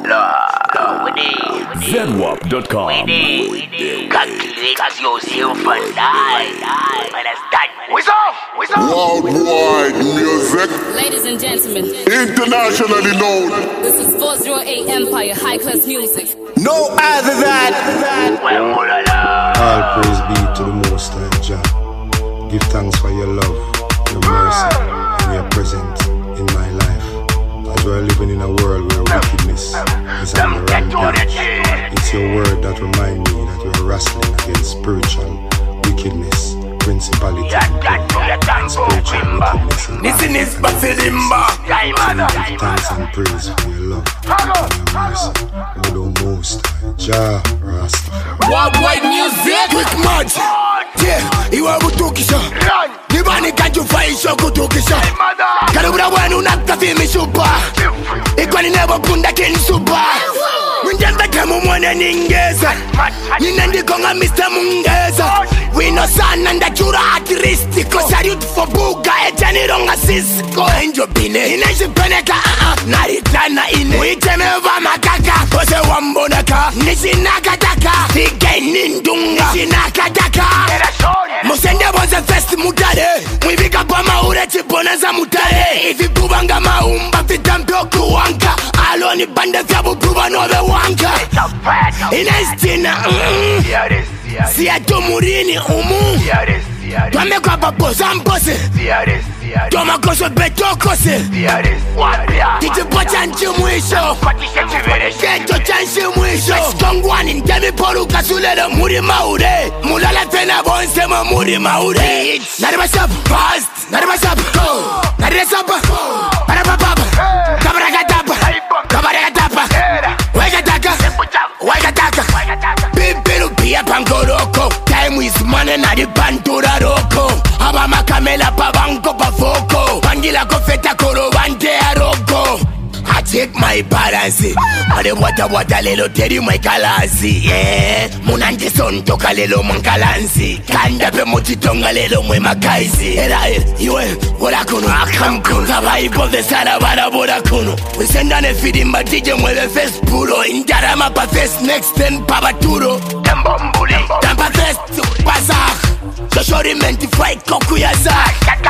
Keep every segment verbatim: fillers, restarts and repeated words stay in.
Zenwap dot com. Calculate as yourself and die. Understand? What's up? What's up? Worldwide music, Ladies and gentlemen, internationally known. this is four oh eight Empire High Class Music. No other than. All praise be to the Most High Jah. Give thanks for your love, your mercy, and your presence in my life. As we're living in a world where wickedness is on the rampage, it's your word that reminds me that we're wrestling against spiritual wickedness, principality, and spiritual wickedness. Listen, it's Basilimba. Give thanks and praise for your love and your mercy. O the Most High Jah Rastafari. Worldwide music. Quick match. Yeah, iwa kutukisha. Nibani kanjufaisha kutukisha. Karubura wanu nakafimi shupa. Ikwani nebo punda kini supa. Mwenjanda kemu mwane ningeza. Ninandikonga mister Mungeza. Wino sana ndachura akristiko. Salute for buga ejanironga sisiko. Enjo bine inashipeleka uh-uh. Naritana ine Uitemeva makaka Ose wambonaka Nishinakataka Tige nindunga Nishinakataka Musende boze festi mutare Mwivika pa maure chiboneza mutare Ifi kubanga maumba Fitampo kuwanka Aloni bande fyabu kuba nove wanka Inestina Siya tumurini umu Twame kwa baboza mbose Toma koso beto kose Kitipo chanchi mwisho Keto chanchi mwisho Kongwani ndemi poru kasulele muri maure Mulala tena bonse ma muri maure Nariba sab Fast Nariba sab Nariba sab Parapapapa Kabarakatapa Kabarakatapa Wegataka Wegataka Bibiru pia pangoroko Time is money na di pantura roko Aba makamela pa banko pa foko Pangila kofeta koro wante aroko I take my balance Mare wata wata lelo teri my kalansi Yeah Munanje son toka lelo mankalansi Kanda pe mochitonga lelo mwe makaisi Era el Iwe Wala kuno Akam kuno Kaba ipo de sara bara bora kuno We sendane fidi matije mwe face puro Injara mapa face next ten pabaturo Tembombuli Tampa face Pasak Shoshori menti fight koku ya zak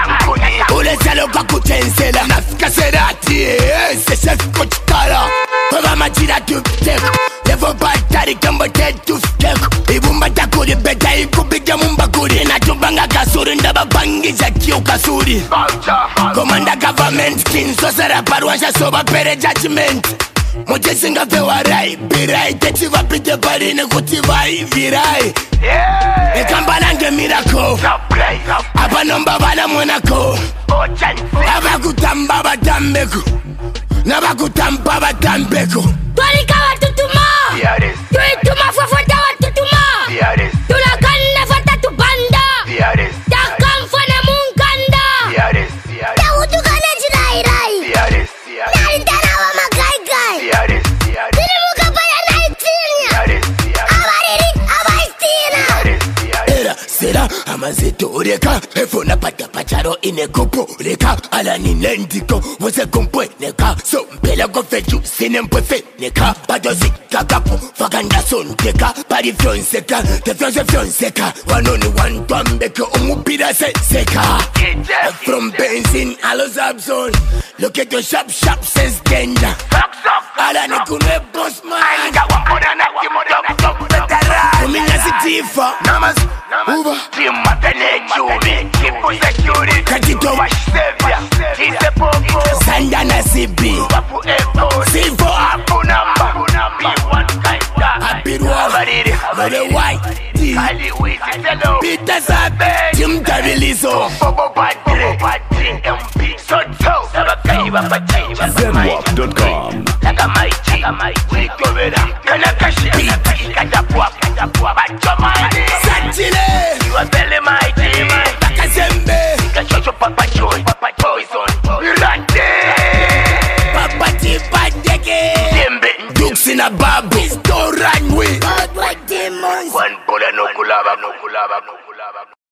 Ule salo kaku tensela Nafika serati Se chef coach tala Kwa majira tuptek Levo batari kamba ted tuftek Ibumba takuri beta ikubiga mumba kuri Na tumbanga kasuri ndaba bangi za kiyo kasuri Komanda government kin Sosara parwansha soba pere judgment Moje singa fewa rai Birai techi vapite parine kuti vai virai Ekamba nange mirako Aba nomba bala mwenako Aba kutamba batambeko Naba kutamba batambeko Twalika watutuma Tuituma fwafwata watutuma Tulakane fata tubanda Takamfane munganda Tawutukane jinairai Naritana wa makaikai Tilimuka paya naitinya Abariri abaistina Era sera amazeto ureka Efona pata pacharo inekopo ureka Ala ni nendiko wose kumpwe neka So mpela kofeju sine mpwefe neka Padozi kakapo fakanda son teka Pari fionseka te fionse fionseka Wanoni wantwambeke umupira se seka From benzin alo Zabzon Look at your sharp sharp sense danger Ala ni kunwe boss man Kumina si tifa Namas Uba Katito Sandana C B Sivo Apirwa Mole White Peter Sabe Tim Tabiliso Zenwap dot com. Satchile Bakazembe Papa Tipadeke Dukes in a babu Don't run with One bullet no kulaba no kulaba no kulaba